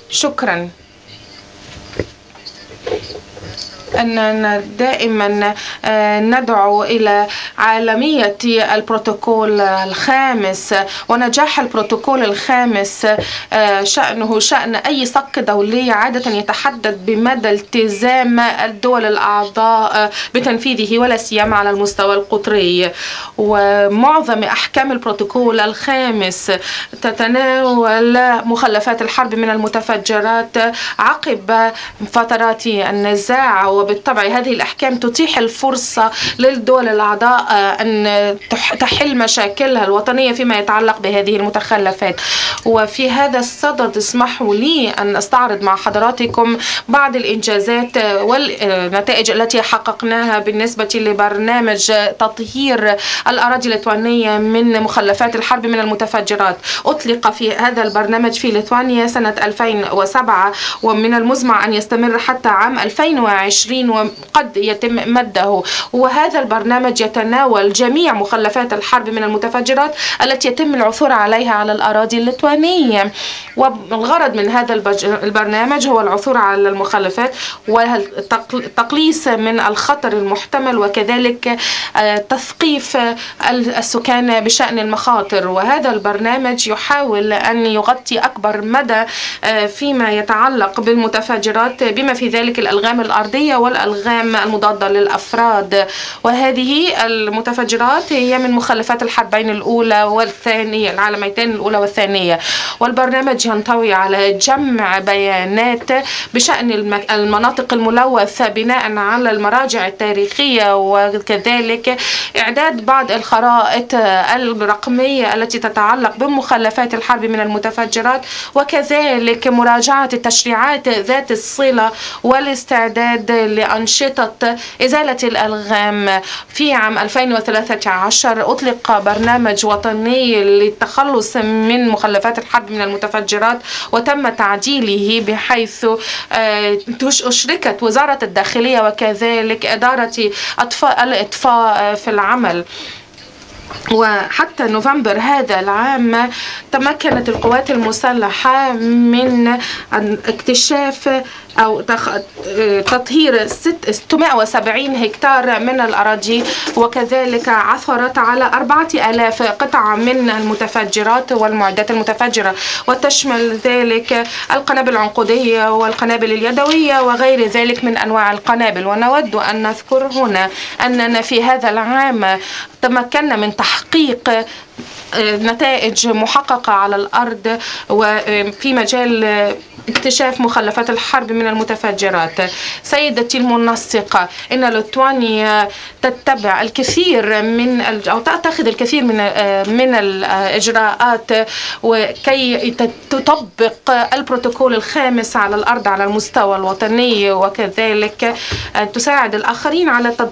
شكرا. أننا دائما ندعو إلى عالمية البروتوكول الخامس ونجاح البروتوكول الخامس. شأنه شأن أي صك دولي عادة يتحدد بمدى التزام الدول الأعضاء بتنفيذه ولا سيما على المستوى القطري. ومعظم أحكام البروتوكول الخامس تتناول مخلفات الحرب من المتفجرات عقب فترات النزاع، وبالطبع هذه الأحكام تتيح الفرصة للدول الأعضاء أن تحل مشاكلها الوطنية فيما يتعلق بهذه المتخلفات. وفي هذا الصدد اسمحوا لي أن أستعرض مع حضراتكم بعض الإنجازات والنتائج التي حققناها بالنسبة لبرنامج تطهير الأراضي الليتوانية من مخلفات الحرب من المتفجرات. أطلق في هذا البرنامج في ليتوانيا سنة 2007، ومن المزمع أن يستمر حتى عام 2020 وقد يتم مده. وهذا البرنامج يتناول جميع مخلفات الحرب من المتفجرات التي يتم العثور عليها على الأراضي الليتوانية. والغرض من هذا البرنامج هو العثور على المخلفات والتقليص من الخطر المحتمل، وكذلك تثقيف السكان بشأن المخاطر. وهذا البرنامج يحاول أن يغطي أكبر مدى فيما يتعلق بالمتفجرات، بما في ذلك الألغام الأرضية والألغام المضادة للأفراد. وهذه المتفجرات هي من مخلفات الحربين الأولى والثانية، العالميتين الأولى والثانية. والبرنامج ينطوي على جمع بيانات بشأن المناطق الملوثة بناء على المراجع التاريخية، وكذلك إعداد بعض الخرائط الرقمية التي تتعلق بمخلفات الحرب من المتفجرات، وكذلك مراجعة التشريعات ذات الصلة والاستعداد لأنشطة إزالة الألغام. في عام 2013 أطلق برنامج وطني للتخلص من مخلفات الحرب من المتفجرات، وتم تعديله بحيث أشركت وزارة الداخلية وكذلك إدارة الإطفاء في العمل. وحتى نوفمبر هذا العام تمكنت القوات المسلحة من اكتشاف أو تطهير 670 هكتار من الأراضي، وكذلك عثرت على 4000 قطعة من المتفجرات والمعدات المتفجرة، وتشمل ذلك القنابل العنقودية والقنابل اليدوية وغير ذلك من أنواع القنابل. ونود أن نذكر هنا أننا في هذا العام تمكنا من تحقيق نتائج محققة على الأرض وفي مجال اكتشاف مخلفات الحرب من المتفجرات. سيدتي المنسقة، إن ليتوانيا تتبع الكثير من أو تأخذ الكثير من الإجراءات وكي تطبق البروتوكول الخامس على الأرض على المستوى الوطني، وكذلك تساعد الآخرين على